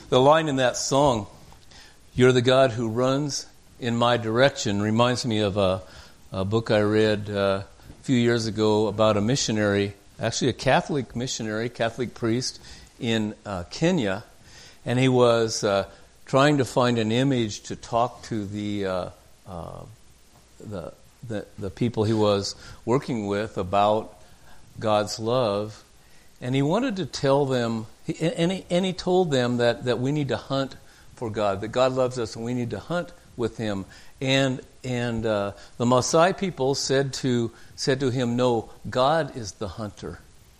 The line in that song, "You're the God who runs in my direction," reminds me of a book I read a few years ago about a missionary, actually a Catholic missionary, Catholic priest in Kenya, and he was trying to find an image to talk to the people he was working with about God's love, and he wanted to tell them, and he told them that we need to hunt for God, that God loves us and we need to hunt with Him. And the Maasai people said to him, "No, God is the hunter.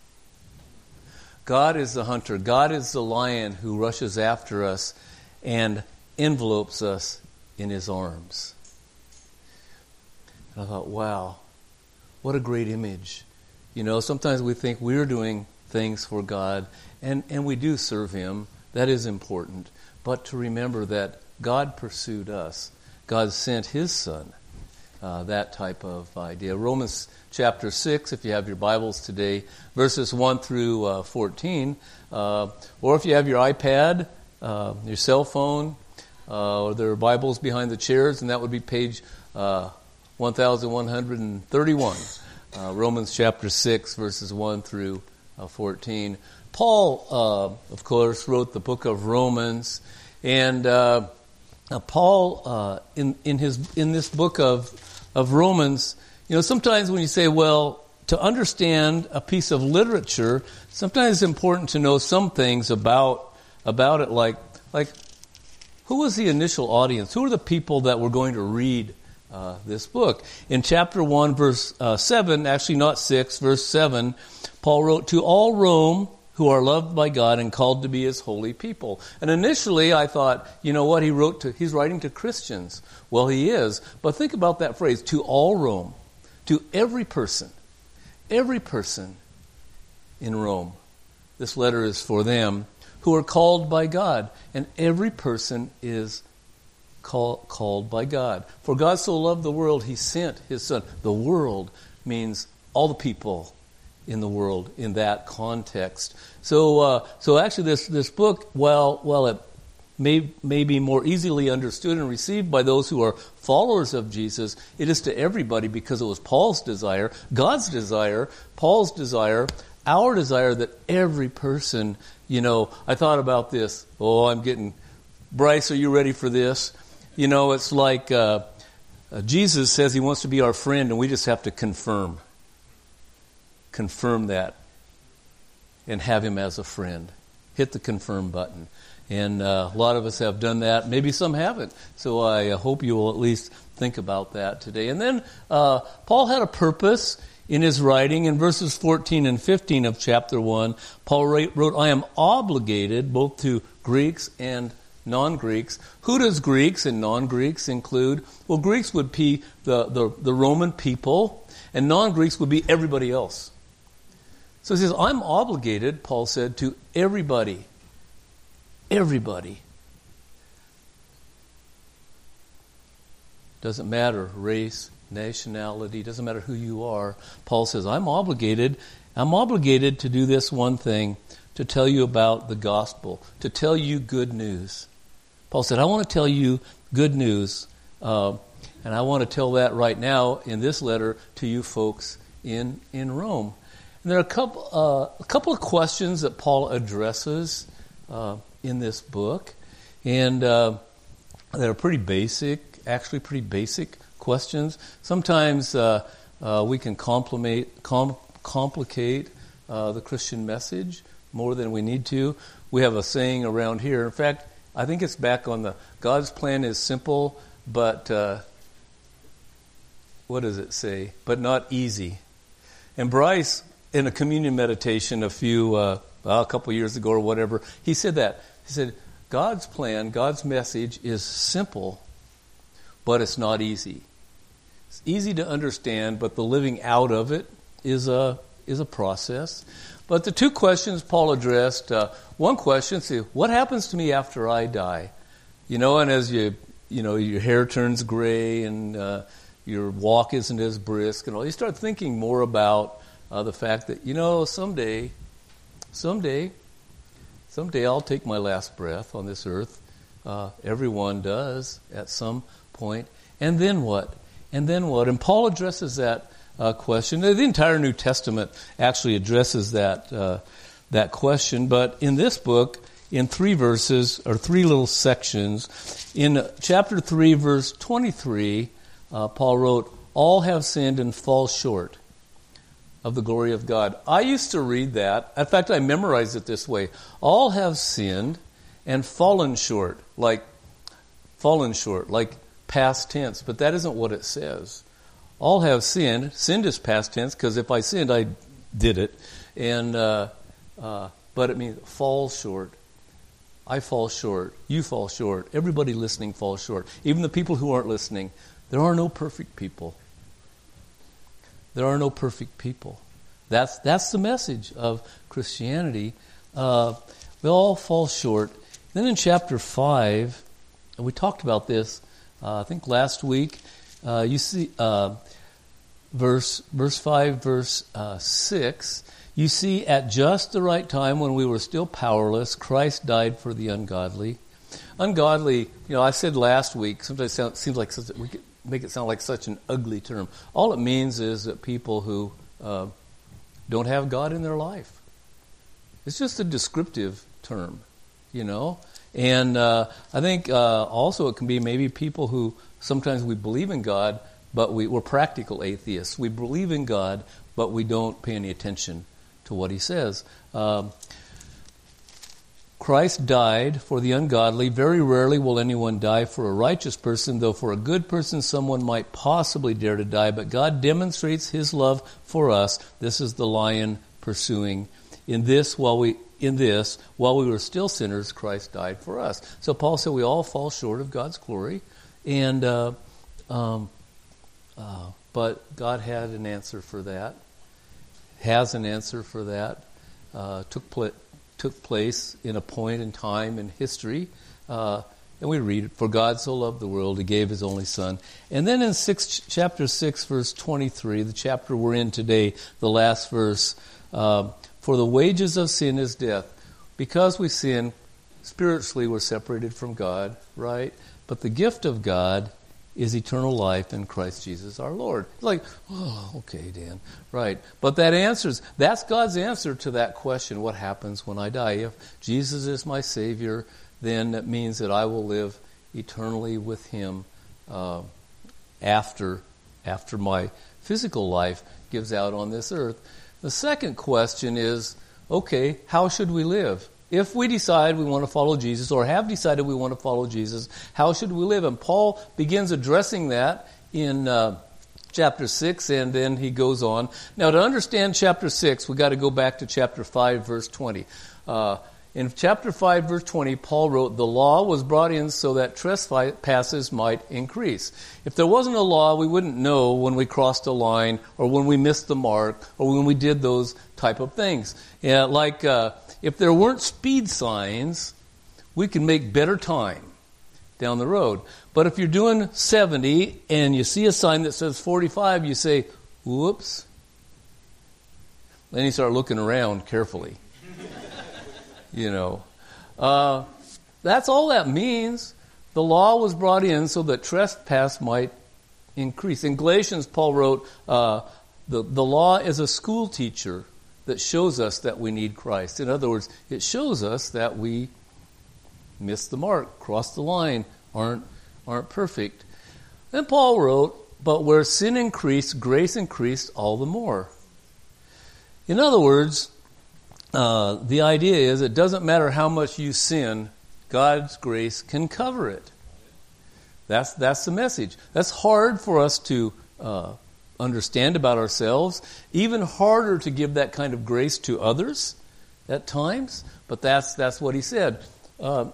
God is the hunter. God is the lion who rushes after us and envelopes us in His arms." And I thought, wow, what a great image. You know, sometimes we think we're doing things for God, and we do serve Him. That is important. But to remember that God pursued us. God sent His Son. That type of idea. Romans chapter 6, if you have your Bibles today, verses 1 through 14. Or if you have your iPad, your cell phone, or there are Bibles behind the chairs, and that would be page 1131. Romans chapter 6, verses 1 through 14. Paul, of course, wrote the book of Romans, and Paul, in this book of Romans, you know, sometimes when you say, well, to understand a piece of literature, sometimes it's important to know some things about it, like who was the initial audience? Who are the people that were going to read this book? In chapter 1, verse 7, actually not 6, verse 7, Paul wrote, "To all Rome who are loved by God and called to be His holy people." And initially I thought, you know what, he's writing to Christians. Well, he is. But think about that phrase, to all Rome, to every person in Rome. This letter is for them who are called by God. And every person is called by God. For God so loved the world, He sent His Son. The world means all the people in the world in that context. So actually this book, while it may be more easily understood and received by those who are followers of Jesus, it is to everybody because it was Paul's desire, God's desire, Paul's desire, our desire that every person, you know, I thought about this. Bryce, are you ready for this? You know, it's like Jesus says He wants to be our friend, and we just have to confirm that and have Him as a friend. Hit the confirm button. And a lot of us have done that. Maybe some haven't. So I hope you will at least think about that today. And then Paul had a purpose in his writing. In verses 14 and 15 of chapter 1, Paul wrote, "I am obligated both to Greeks and non-Greeks." Who does Greeks and non-Greeks include? Well, Greeks would be the Roman people, and non-Greeks would be everybody else. So he says, I'm obligated, Paul said, to everybody. Everybody. Doesn't matter race, nationality, doesn't matter who you are. Paul says, I'm obligated to do this one thing, to tell you about the gospel, to tell you good news. Paul said, I want to tell you good news, and I want to tell that right now in this letter to you folks in Rome. And there are a couple of questions that Paul addresses in this book, and they're pretty basic questions. Sometimes we can complicate the Christian message more than we need to. We have a saying around here. In fact, I think it's back on the God's plan is simple, but what does it say? But not easy. And Bryce, in a communion meditation a couple years ago or whatever, he said that. He said, God's plan, God's message is simple, but it's not easy. It's easy to understand, but the living out of it is a process. But the two questions Paul addressed, one question, see, what happens to me after I die? You know, and as your hair turns gray and your walk isn't as brisk and all, you start thinking more about the fact that, someday Someday I'll take my last breath on this earth. Everyone does at some point. And then what? And then what? And Paul addresses that question. The entire New Testament actually addresses that question. But in this book, in 3 verses, or 3 little sections, in chapter 3, verse 23, Paul wrote, "All have sinned and fall short of the glory of God." I used to read that. In fact, I memorized it this way. All have sinned and fallen short, like past tense. But that isn't what it says. All have sinned. Sinned is past tense, because if I sinned, I did it. And but it means fall short. I fall short. You fall short. Everybody listening falls short. Even the people who aren't listening. There are no perfect people. There are no perfect people. That's the message of Christianity. We all fall short. Then in chapter 5, and we talked about this, I think last week, you see verse 5, verse 6, you see, at just the right time when we were still powerless, Christ died for the ungodly. Ungodly, I said last week, sometimes it seems like we could make it sound like such an ugly term. All it means is that people who don't have God in their life. It's just a descriptive term, And I think also it can be maybe people who sometimes we believe in God, but we're practical atheists. We believe in God, but we don't pay any attention to what he says. Christ died for the ungodly. Very rarely will anyone die for a righteous person, though for a good person someone might possibly dare to die. But God demonstrates his love for us. This is the lion pursuing. In this, while we were still sinners, Christ died for us. So Paul said we all fall short of God's glory. And but God had an answer for that. Has an answer for that. Took place in a point in time in history. And we read it, "For God so loved the world, he gave his only Son." And then in chapter 6, verse 23, the chapter we're in today, the last verse, "For the wages of sin is death." Because we sin, spiritually we're separated from God, right? But the gift of God is eternal life in Christ Jesus our Lord. It's like, oh, okay, Dan, right. But that's God's answer to that question, what happens when I die? If Jesus is my Savior, then that means that I will live eternally with him after my physical life gives out on this earth. The second question is, okay, how should we live? If we decide we want to follow Jesus, or have decided we want to follow Jesus, how should we live? And Paul begins addressing that in chapter 6, and then he goes on. Now, to understand chapter 6, we've got to go back to chapter 5, verse 20. In chapter 5, verse 20, Paul wrote, "The law was brought in so that trespasses might increase." If there wasn't a law, we wouldn't know when we crossed a line, or when we missed the mark, or when we did those type of things. If there weren't speed signs, we can make better time down the road. But if you're doing 70 and you see a sign that says 45, you say, whoops. Then you start looking around carefully. That's all that means. The law was brought in so that trespass might increase. In Galatians, Paul wrote, the law is a school teacher that shows us that we need Christ. In other words, it shows us that we missed the mark, crossed the line, aren't perfect. Then Paul wrote, "But where sin increased, grace increased all the more." In other words, the idea is it doesn't matter how much you sin, God's grace can cover it. That's the message. That's hard for us to understand about ourselves. Even harder to give that kind of grace to others at times. But that's what he said. They're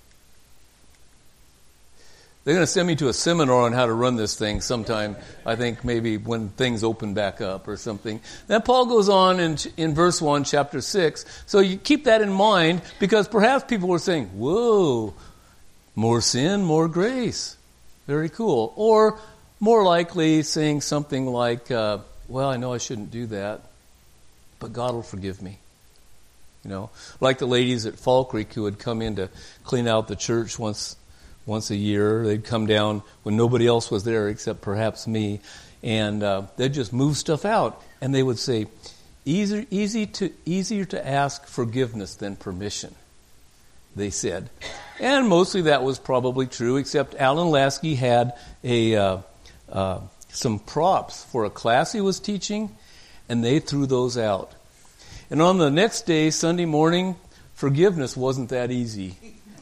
going to send me to a seminar on how to run this thing sometime, I think maybe when things open back up or something. Then Paul goes on in verse 1, chapter 6. So you keep that in mind, because perhaps people were saying, whoa, more sin, more grace. Very cool. Or more likely saying something like, well, I know I shouldn't do that, but God will forgive me. Like the ladies at Fall Creek who would come in to clean out the church once a year. They'd come down when nobody else was there except perhaps me, and they'd just move stuff out. And they would say, easier to ask forgiveness than permission, they said. And mostly that was probably true, except Alan Lasky had some props for a class he was teaching, and they threw those out. And on the next day, Sunday morning, forgiveness wasn't that easy,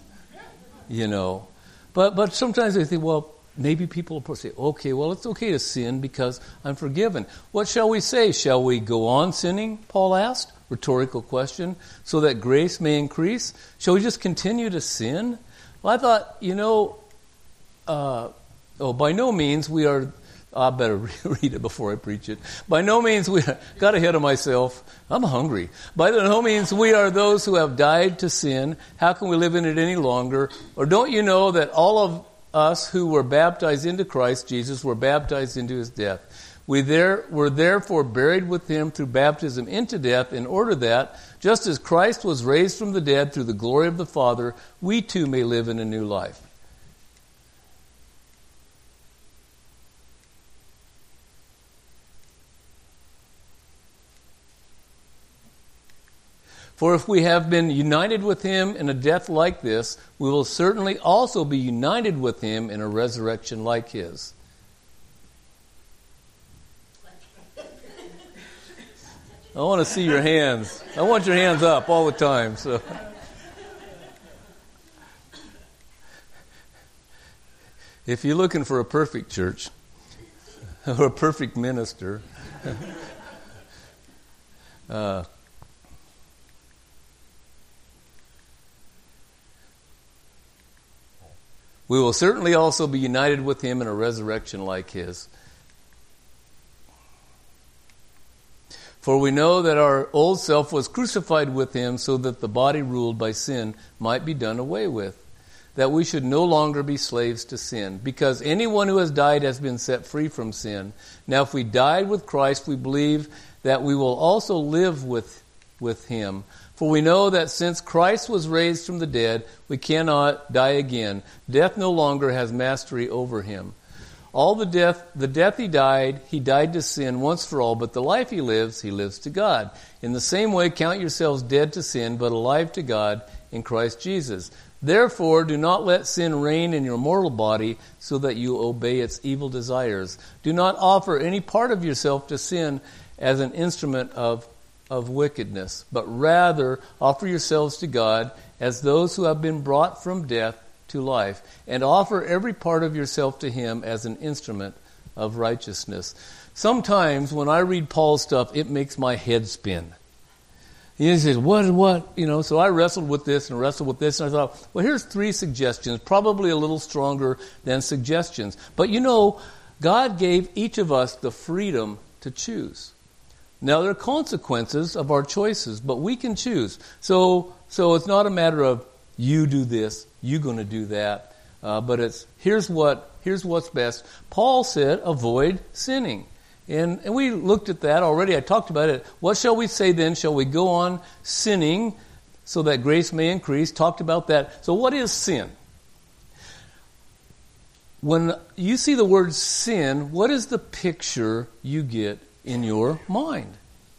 But sometimes I think, well, maybe people will say, okay, well, it's okay to sin because I'm forgiven. What shall we say? Shall we go on sinning, Paul asked? Rhetorical question. So that grace may increase? Shall we just continue to sin? Well, I thought, by no means we are... I better read it before I preach it. By no means we got ahead of myself. I'm hungry. By no means we are those who have died to sin. How can we live in it any longer? Or don't you know that all of us who were baptized into Christ Jesus were baptized into his death? We were therefore buried with him through baptism into death, in order that, just as Christ was raised from the dead through the glory of the Father, we too may live in a new life. For if we have been united with him in a death like this, we will certainly also be united with him in a resurrection like his. I want to see your hands. I want your hands up all the time. So, if you're looking for a perfect church or a perfect minister, we will certainly also be united with him in a resurrection like his. For we know that our old self was crucified with him so that the body ruled by sin might be done away with, that we should no longer be slaves to sin, because anyone who has died has been set free from sin. Now if we died with Christ, we believe that we will also live with him. For we know that since Christ was raised from the dead, we cannot die again. Death no longer has mastery over him. The death he died to sin once for all, but the life he lives to God. In the same way, count yourselves dead to sin, but alive to God in Christ Jesus. Therefore, do not let sin reign in your mortal body, so that you obey its evil desires. Do not offer any part of yourself to sin as an instrument of wickedness, but rather offer yourselves to God as those who have been brought from death to life, and offer every part of yourself to him as an instrument of righteousness. Sometimes when I read Paul's stuff, it makes my head spin. He says, what? So I wrestled with this, and I thought, well, here's 3 suggestions, probably a little stronger than suggestions. But God gave each of us the freedom to choose. Now, there are consequences of our choices, but we can choose. So it's not a matter of you do this, you're going to do that, but it's here's what's best. Paul said, avoid sinning. And we looked at that already. I talked about it. What shall we say then? Shall we go on sinning so that grace may increase? Talked about that. So what is sin? When you see the word sin, what is the picture you get in your mind?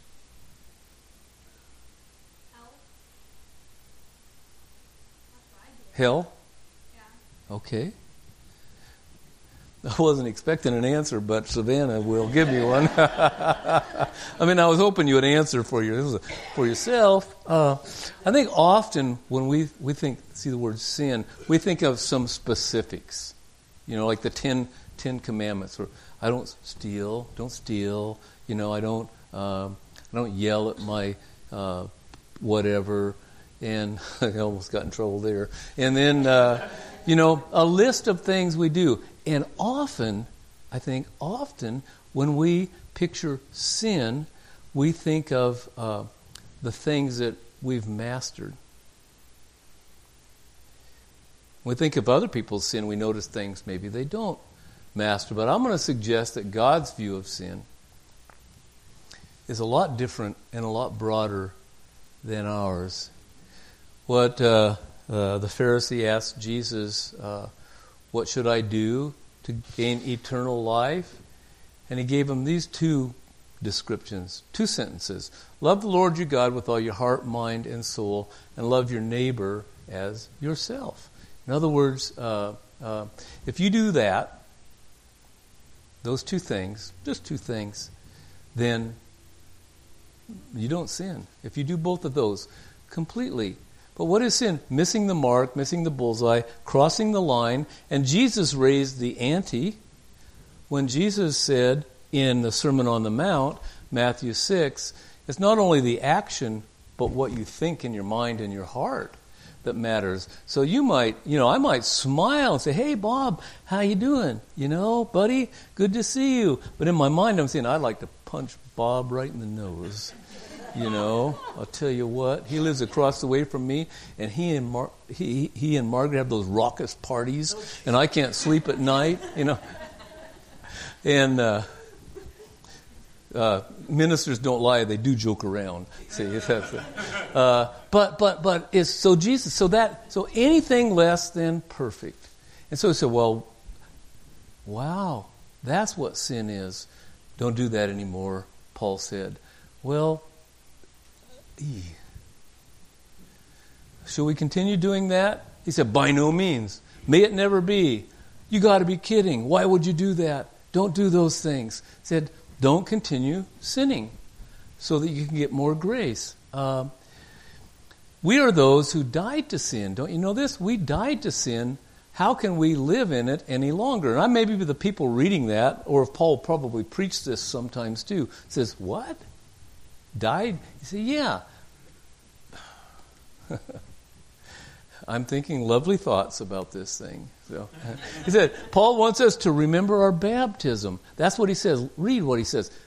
Hell? Yeah. Okay. I wasn't expecting an answer, but Savannah will give me one. I was hoping you would answer for yourself. I think often when we see the word sin, we think of some specifics. Like the 10 Commandments, or I don't steal, don't steal. I don't yell at my whatever, and I almost got in trouble there. And then a list of things we do. And often when we picture sin, we think of the things that we've mastered. When we think of other people's sin, we notice things maybe they don't master. But I'm going to suggest that God's view of sin is a lot different and a lot broader than ours. What the Pharisee asked Jesus, what should I do to gain eternal life? And he gave him these two descriptions, two sentences. Love the Lord your God with all your heart, mind, and soul, and love your neighbor as yourself. In other words, if you do that, those two things, just two things, then you don't sin. If you do both of those completely. But what is sin? Missing the mark, missing the bullseye, crossing the line. And Jesus raised the ante when Jesus said in the Sermon on the Mount, Matthew 6, it's not only the action, but what you think in your mind and your heart that matters. So you might, I might smile and say, hey, Bob, how you doing? Buddy, good to see you. But in my mind, I'm saying, I'd like to punch Bob right in the nose. I'll tell you what, he lives across the way from me, and he and Margaret have those raucous parties, and I can't sleep at night, And ministers don't lie; they do joke around. See, but it's so Jesus. So anything less than perfect, and so he said, well, wow, that's what sin is. Don't do that anymore. Paul said, well. Shall we continue doing that? He said, by no means. May it never be. You got to be kidding. Why would you do that? Don't do those things. He said, don't continue sinning so that you can get more grace. We are those who died to sin. Don't you know this? We died to sin. How can we live in it any longer? And I may be the people reading that, or if Paul probably preached this sometimes too, says, what? Died? You say, yeah. I'm thinking lovely thoughts about this thing. So he said, Paul wants us to remember our baptism. That's what he says. Read what he says.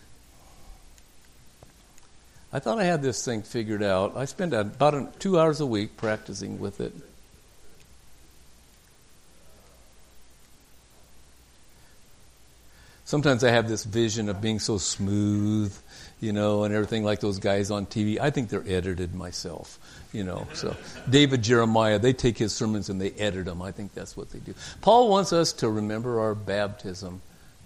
I thought I had this thing figured out. I spend about 2 hours a week practicing with it. Sometimes I have this vision of being so smooth, and everything like those guys on TV. I think they're edited myself, So David Jeremiah, they take his sermons and they edit them. I think that's what they do. Paul wants us to remember our baptism.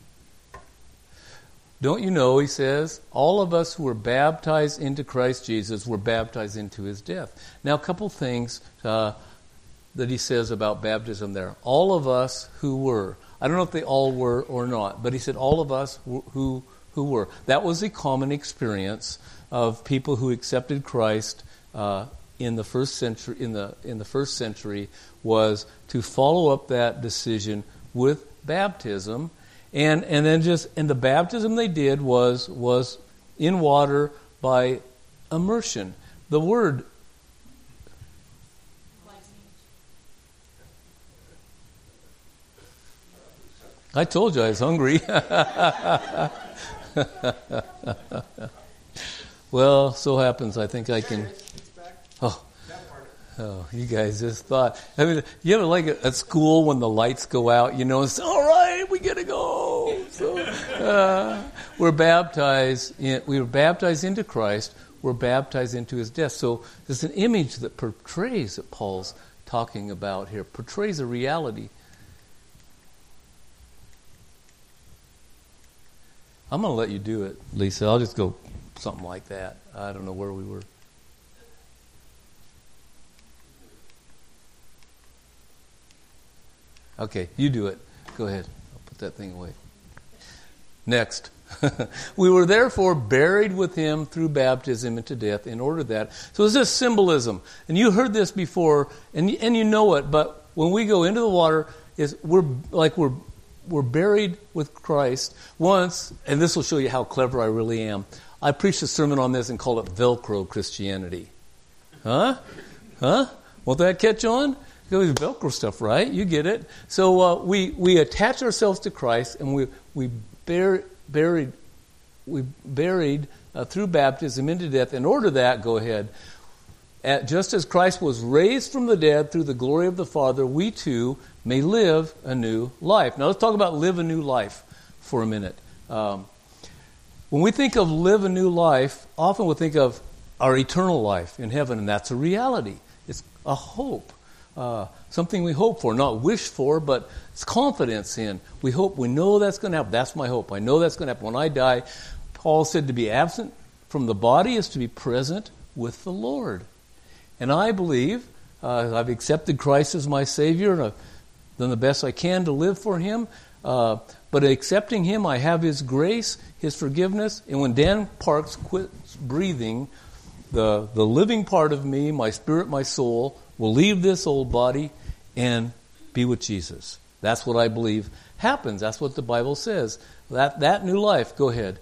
Don't you know, he says, all of us who were baptized into Christ Jesus were baptized into his death. Now, a couple things that he says about baptism there. All of us who were. I don't know if they all were or not, but he said all of us who were. That was a common experience of people who accepted Christ in the first century. In the first century, was to follow up that decision with baptism, and then the baptism they did was in water by immersion. The word. I told you I was hungry. Well, so happens I think I can. Oh, you guys just thought. I mean, you ever like at school when the lights go out? It's all right. We gotta go. So we're baptized. We were baptized into Christ. We're baptized into His death. So there's an image that portrays that Paul's talking about here. Portrays a reality. I'm going to let you do it, Lisa. I'll just go something like that. I don't know where we were. Okay, you do it. Go ahead. I'll put that thing away. Next. We were therefore buried with him through baptism into death in order that. So it's this symbolism. And you heard this before, and you know it, but when we go into the water, we're buried with Christ once, and this will show you how clever I really am. I preached a sermon on this and called it Velcro Christianity. Huh? Won't that catch on? It's Velcro stuff, right? You get it. So we attach ourselves to Christ, and we buried through baptism into death. In order that, go ahead. Just as Christ was raised from the dead through the glory of the Father, we too may live a new life. Now let's talk about live a new life for a minute. When we think of live a new life, often we'll think of our eternal life in heaven, and that's a reality. It's a hope, something we hope for, not wish for, but it's confidence in. We hope, we know that's going to happen. That's my hope. I know that's going to happen. When I die, Paul said to be absent from the body is to be present with the Lord. And I believe I've accepted Christ as my Savior, and I've done the best I can to live for Him. But accepting Him, I have His grace, His forgiveness. And when Dan Parks quits breathing, the living part of me, my spirit, my soul, will leave this old body and be with Jesus. That's what I believe happens. That's what the Bible says. That new life. Go ahead.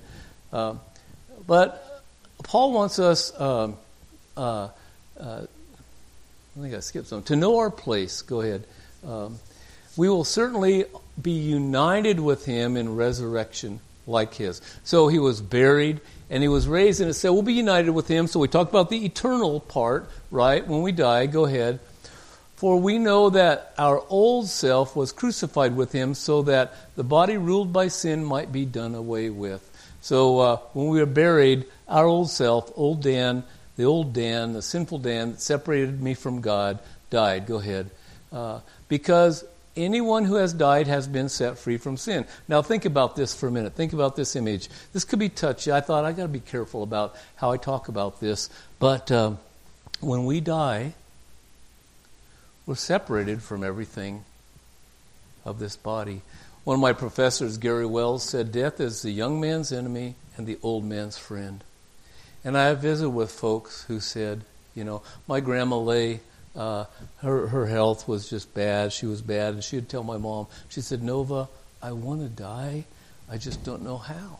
But Paul wants us, I think I skipped some, to know our place. Go ahead. We will certainly be united with Him in resurrection like His. So He was buried and He was raised, and it said we'll be united with Him. So we talked about the eternal part, right? When we die, go ahead. For we know that our old self was crucified with Him so that the body ruled by sin might be done away with. So when we were buried, our old self, old Dan, the sinful Dan that separated me from God, died. Go ahead. Because anyone who has died has been set free from sin. Now think about this for a minute. Think about this image. This could be touchy. I thought I got to be careful about how I talk about this. But when we die, we're separated from everything of this body. One of my professors, Gary Wells, said death is the young man's enemy and the old man's friend. And I have visited with folks who said, my grandma lay, her health was just bad. She was bad. And she would tell my mom, she said, Nova, I want to die. I just don't know how.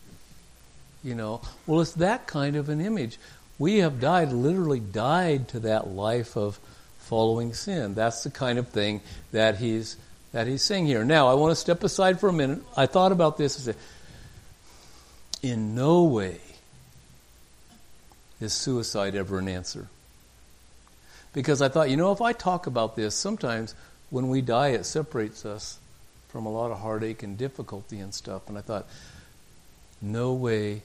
Well, it's that kind of an image. We have literally died to that life of following sin. That's the kind of thing that he's saying here. Now, I want to step aside for a minute. I thought about this and said, in no way is suicide ever an answer. Because I thought, if I talk about this, sometimes when we die, it separates us from a lot of heartache and difficulty and stuff. And I thought, no way.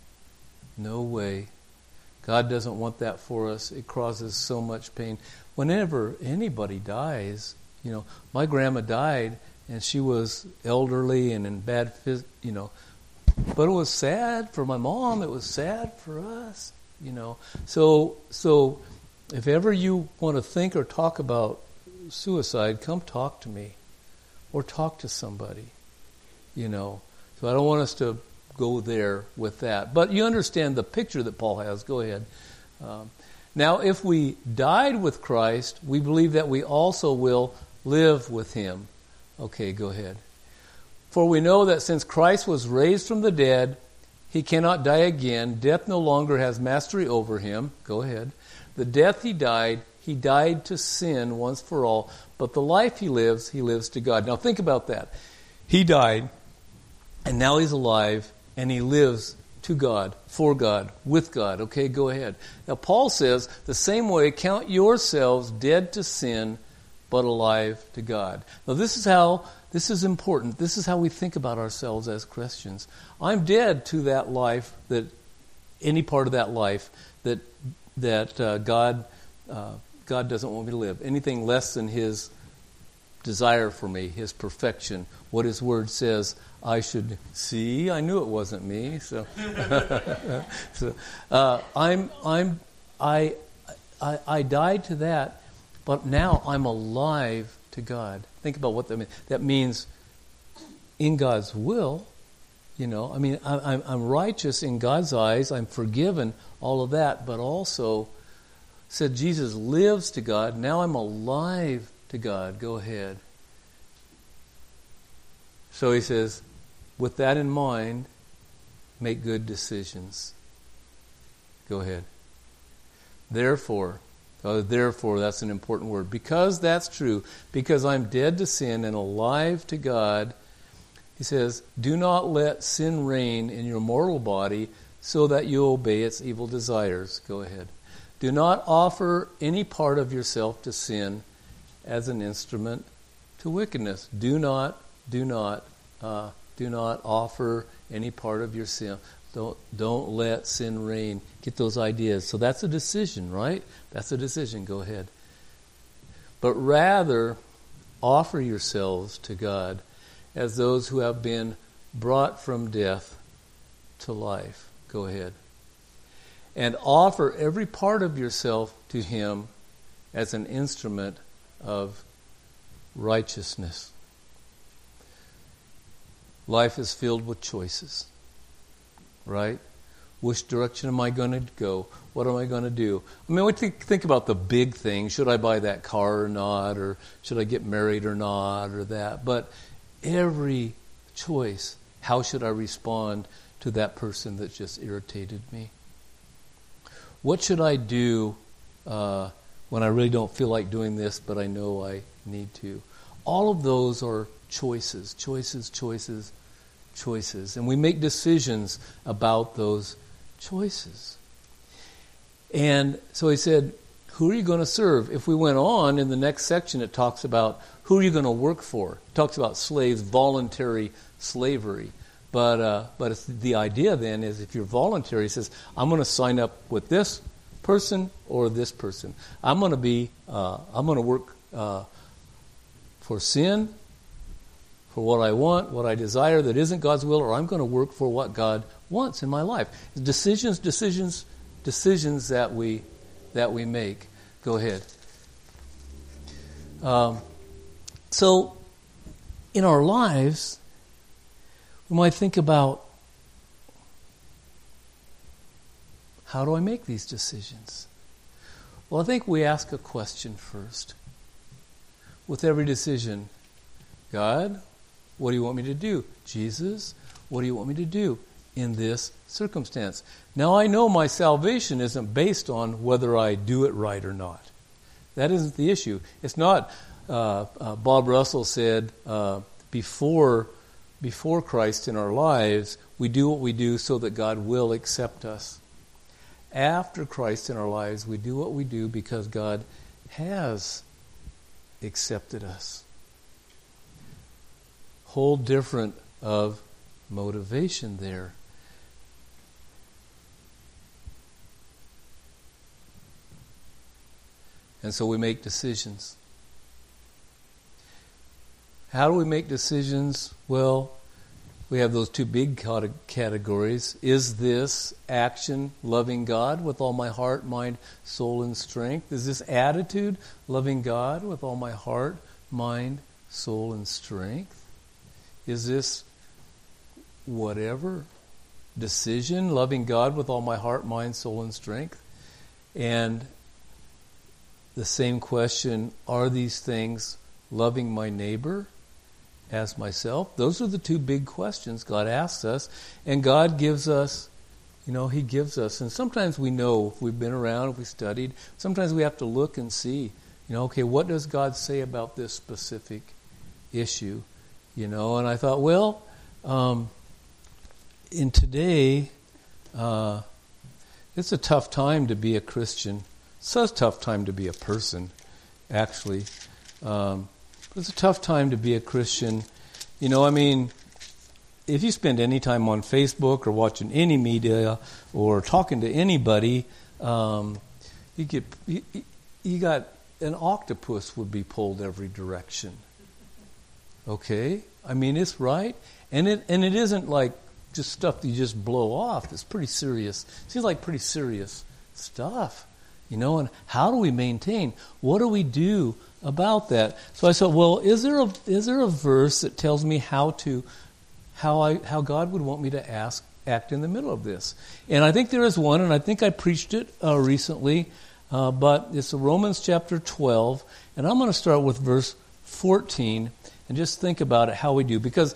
God doesn't want that for us. It causes so much pain. Whenever anybody dies, my grandma died, and she was elderly and in bad, but it was sad for my mom. It was sad for us, So if ever you want to think or talk about suicide, come talk to me, or talk to somebody, So I don't want us to go there with that. But you understand the picture that Paul has. Go ahead. Now, if we died with Christ, we believe that we also will live with Him. Okay, go ahead. For we know that since Christ was raised from the dead, He cannot die again. Death no longer has mastery over Him. Go ahead. The death He died to sin once for all. But the life He lives to God. Now think about that. He died, and now He's alive, and He lives to God, for God, with God. Okay, go ahead. Now Paul says, the same way, count yourselves dead to sin, but alive to God. Now this is important. This is how we think about ourselves as Christians. I'm dead to that life, that any part of that life that God doesn't want me to live. Anything less than His desire for me, His perfection, what His Word says I should see. I knew it wasn't me. So, I died to that, but now I'm alive to God. Think about what that means. That means in God's will. I'm righteous in God's eyes. I'm forgiven. All of that, but also said Jesus lives to God. Now I'm alive to God. Go ahead. So he says, with that in mind, make good decisions. Go ahead. Therefore, that's an important word. Because that's true, because I'm dead to sin and alive to God, he says, do not let sin reign in your mortal body so that you obey its evil desires. Go ahead. Do not offer any part of yourself to sin as an instrument to wickedness. Do not offer any part of yourself Don't let sin reign. Get those ideas. So that's a decision, right? That's a decision. Go ahead. But rather, offer yourselves to God as those who have been brought from death to life. Go ahead. And offer every part of yourself to Him as an instrument of righteousness. Life is filled with choices, right? Which direction am I going to go? What am I going to do? I mean, we think about the big things. Should I buy that car or not? Or should I get married or not? Or that. But every choice, how should I respond to that person that just irritated me? What should I do when I really don't feel like doing this, but I know I need to? All of those are choices. And we make decisions about those choices. And so he said, who are you going to serve? If we went on in the next section, it talks about who are you going to work for? It talks about slaves, voluntary slavery. But it's, the idea then is if you're voluntary, he says, I'm going to sign up with this person or this person. I'm going to work for sin, for what I want, what I desire that isn't God's will, or I'm going to work for what God wants in my life. Decisions that we make. Go ahead. So, in our lives, we might think about, how do I make these decisions? Well, I think we ask a question first. With every decision, God, what do you want me to do? Jesus, what do you want me to do in this circumstance? Now, I know my salvation isn't based on whether I do it right or not. That isn't the issue. It's not, Bob Russell said, before Christ in our lives, we do what we do so that God will accept us. After Christ in our lives, we do what we do because God has accepted us. Whole different of motivation there. And so we make decisions. How do we make decisions? Well, we have those two big categories. Is this action loving God with all my heart, mind, soul, and strength? Is this attitude loving God with all my heart, mind, soul, and strength? Is this whatever decision loving God with all my heart, mind, soul, and strength? And the same question, are these things loving my neighbor as myself? Those are the two big questions God asks us. And God gives us, He gives us. And sometimes we know, if we've been around, if we studied, sometimes we have to look and see, okay, what does God say about this specific issue? And I thought, well, in today, it's a tough time to be a Christian. It's a tough time to be a person, actually. It's a tough time to be a Christian. If you spend any time on Facebook or watching any media or talking to anybody, you got an octopus would be pulled every direction. Okay? It's right. And it isn't like just stuff that you just blow off. It's pretty serious. It seems like pretty serious stuff. And how do we maintain? What do we do about that? So I said, well, is there a verse that tells me how God would want me to act in the middle of this? And I think there is one, and I think I preached it recently, but it's Romans chapter 12, and I'm going to start with verse 14 and just think about it, how we do. Because,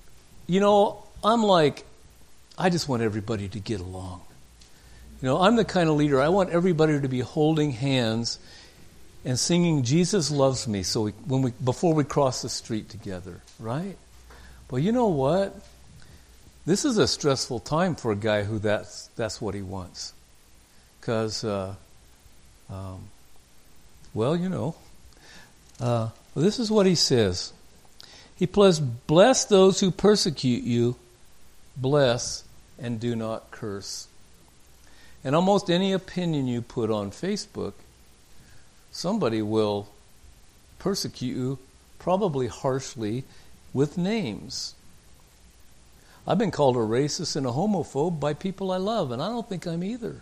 I just want everybody to get along. I'm the kind of leader, I want everybody to be holding hands and singing "Jesus Loves Me" so before we cross the street together, right? Well, you know what? This is a stressful time for a guy who that's what he wants. Because, this is what he says. He says, "Bless those who persecute you, bless and do not curse. And almost any opinion you put on Facebook, somebody will persecute you, probably harshly, with names. I've been called a racist and a homophobe by people I love, and I don't think I'm either.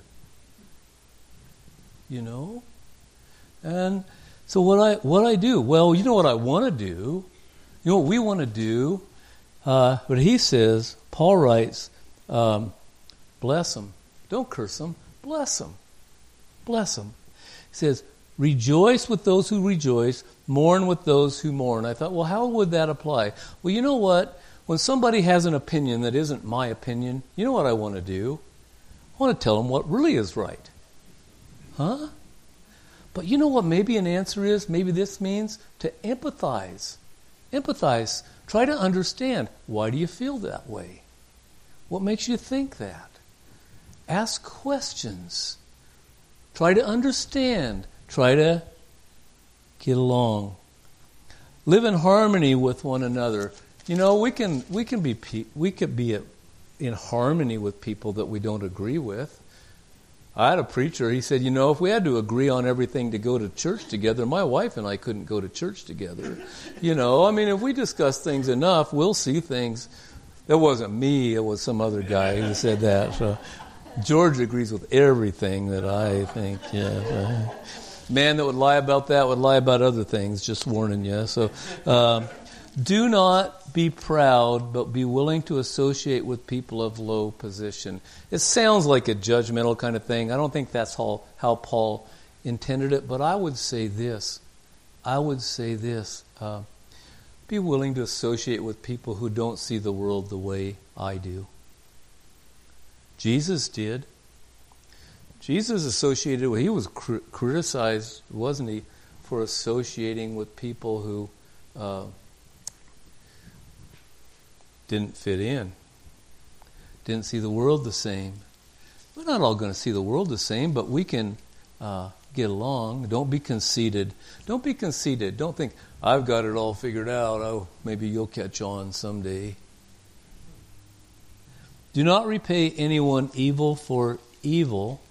You know? And so what I do? Well, you know what I want to do? You know what we want to do? But he says, Paul writes, bless them. Don't curse them. Bless them. Bless them. He says, rejoice with those who rejoice, mourn with those who mourn. I thought, well, how would that apply? Well, you know what? When somebody has an opinion that isn't my opinion, you know what I want to do? I want to tell them what really is right. Huh? But you know what maybe an answer is? Maybe this means to empathize. Empathize. Try to understand. Why do you feel that way? What makes you think that? Ask questions. Try to understand. Try to get along. Live in harmony with one another. You know, we could be in harmony with people that we don't agree with. I had a preacher, he said, you know, if we had to agree on everything to go to church together, my wife and I couldn't go to church together. You know, I mean, if we discuss things enough, we'll see things. It wasn't me, it was some other guy who said that. So George agrees with everything that I think. Yeah. Man that would lie about that would lie about other things, just warning you. So do not be proud, but be willing to associate with people of low position. It sounds like a judgmental kind of thing. I don't think that's how Paul intended it, but I would say this. Be willing to associate with people who don't see the world the way I do. Jesus did. Jesus associated, he was criticized, wasn't he, for associating with people who didn't fit in, didn't see the world the same. We're not all going to see the world the same, but we can get along. Don't be conceited. Don't be conceited. Don't think, I've got it all figured out. Oh, maybe you'll catch on someday. Do not repay anyone evil for evil.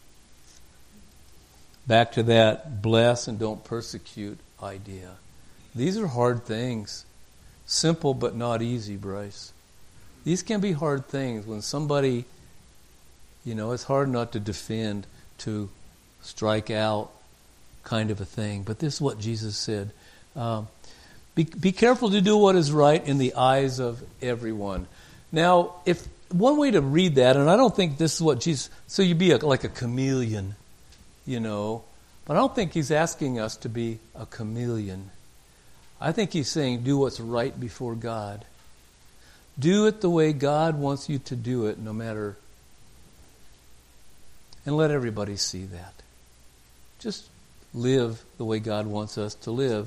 Back to that bless and don't persecute idea. These are hard things. Simple but not easy, Bryce. These can be hard things when somebody, you know, it's hard not to defend, to strike out kind of a thing. But this is what Jesus said. Be careful to do what is right in the eyes of everyone. Now, if one way to read that, and I don't think this is what Jesus, so you be like a chameleon, you know, but I don't think he's asking us to be a chameleon. I think he's saying do what's right before God. Do it the way God wants you to do it, no matter, and let everybody see that. Just live the way God wants us to live.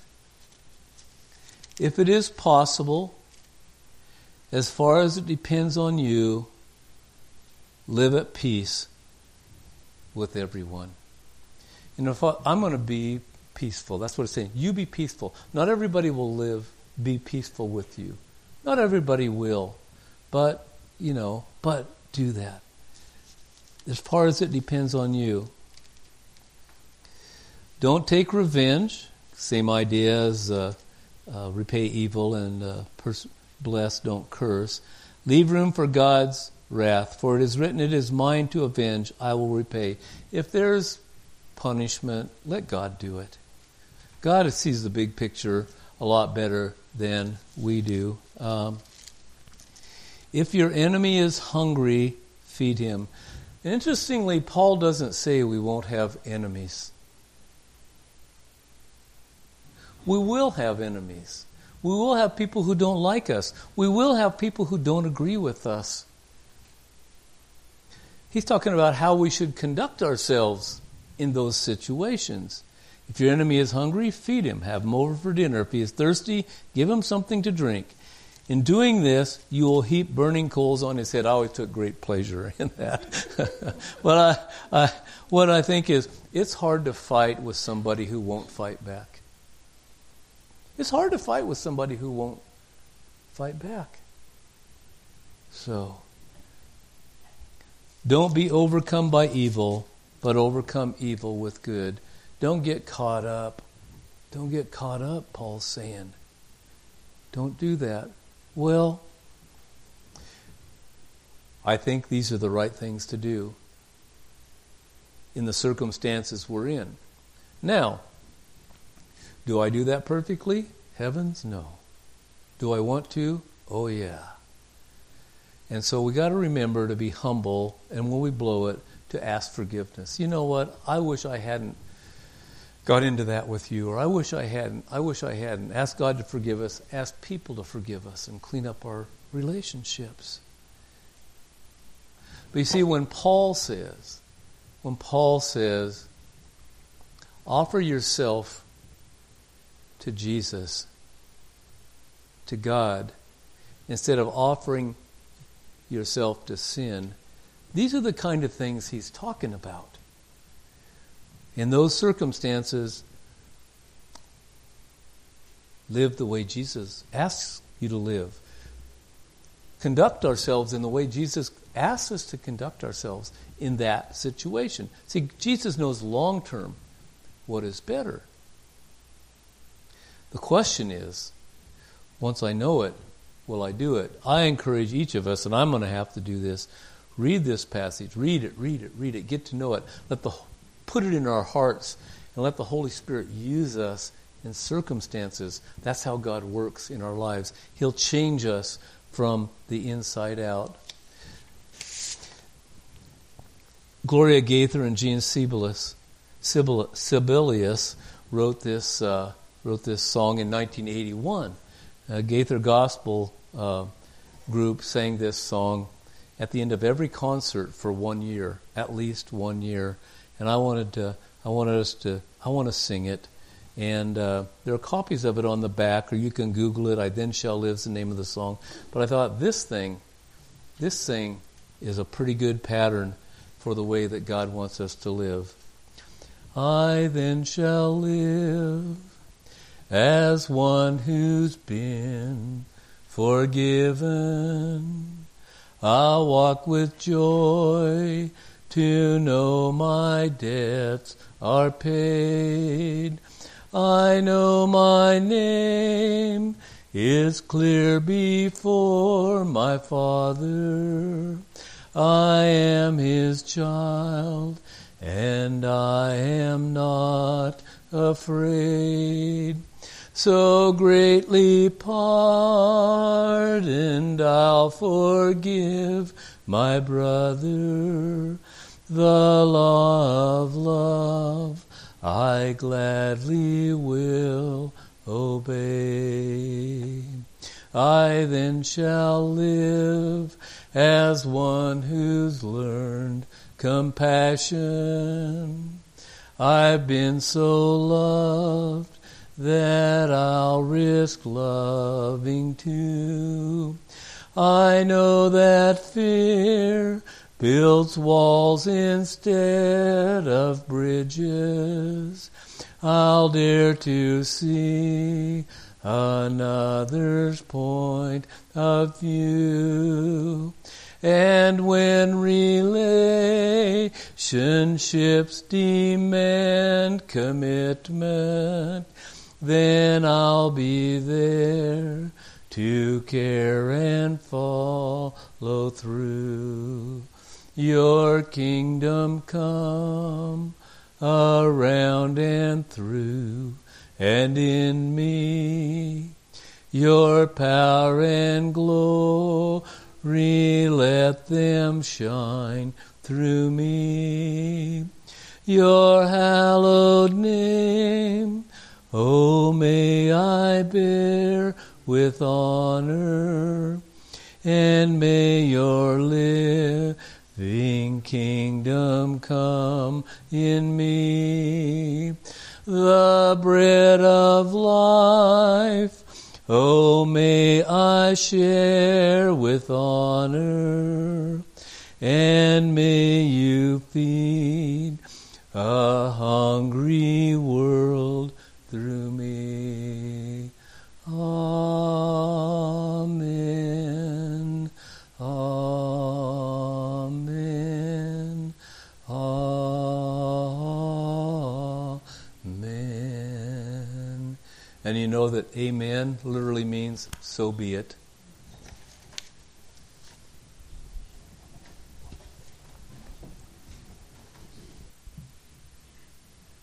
If it is possible, as far as it depends on you, live at peace with everyone. You know, I'm going to be peaceful. That's what it's saying. You be peaceful. Not everybody will be peaceful with you. Not everybody will. But, you know, do that. As far as it depends on you. Don't take revenge. Same idea as repay evil and bless, don't curse. Leave room for God's wrath. For it is written, it is mine to avenge, I will repay. If there's punishment, let God do it. God sees the big picture a lot better than we do. If your enemy is hungry, feed him. And interestingly, Paul doesn't say we won't have enemies. We will have enemies. We will have people who don't like us. We will have people who don't agree with us. He's talking about how we should conduct ourselves in those situations. If your enemy is hungry, feed him. Have him over for dinner. If he is thirsty, give him something to drink. In doing this, you will heap burning coals on his head. I always took great pleasure in that. But what I think is, it's hard to fight with somebody who won't fight back. It's hard to fight with somebody who won't fight back. So, Don't be overcome by evil, but overcome evil with good. Don't get caught up. Don't get caught up, Paul's saying. Don't do that. Well, I think these are the right things to do in the circumstances we're in. Now, do I do that perfectly? Heavens, no. Do I want to? Oh, yeah. And so we got to remember to be humble, and when we blow it, to ask forgiveness. You know what? I wish I hadn't got into that with you, or I wish I hadn't. Ask God to forgive us. Ask people to forgive us and clean up our relationships. But you see, when Paul says, offer yourself to Jesus, to God, instead of offering yourself to sin, these are the kind of things he's talking about. In those circumstances, live the way Jesus asks you to live. Conduct ourselves in the way Jesus asks us to conduct ourselves in that situation. See, Jesus knows long term what is better. The question is, once I know it, will I do it? I encourage each of us, and I'm going to have to do this, read this passage, read it, get to know it. Put it in our hearts and let the Holy Spirit use us in circumstances. That's how God works in our lives. He'll change us from the inside out. Gloria Gaither and Jean Sibelius wrote this song in 1981. Gaither Gospel group sang this song at the end of every concert for 1 year, at least 1 year. And I want to sing it. And there are copies of it on the back, or you can Google it. I Then Shall Live is the name of the song. But I thought this thing is a pretty good pattern for the way that God wants us to live. I then shall live as one who's been forgiven. I'll walk with joy to know my debts are paid. I know my name is clear before my Father. I am His child, and I am not afraid. So greatly pardoned, I'll forgive my brother. The law of love I gladly will obey. I then shall live as one who's learned compassion. I've been so loved that I'll risk loving too. I know that fear builds walls instead of bridges. I'll dare to see another's point of view. And when relationships demand commitment, then I'll be there to care and follow through. Your kingdom come around and through and in me. Your power and glory, let them shine through me. Your hallowed name, oh, may I bear with honor, and may your living kingdom come in me. The bread of life, oh, may I share with honor, and may you feed a hungry world through me. Amen. Amen. Amen. And you know that amen literally means so be it.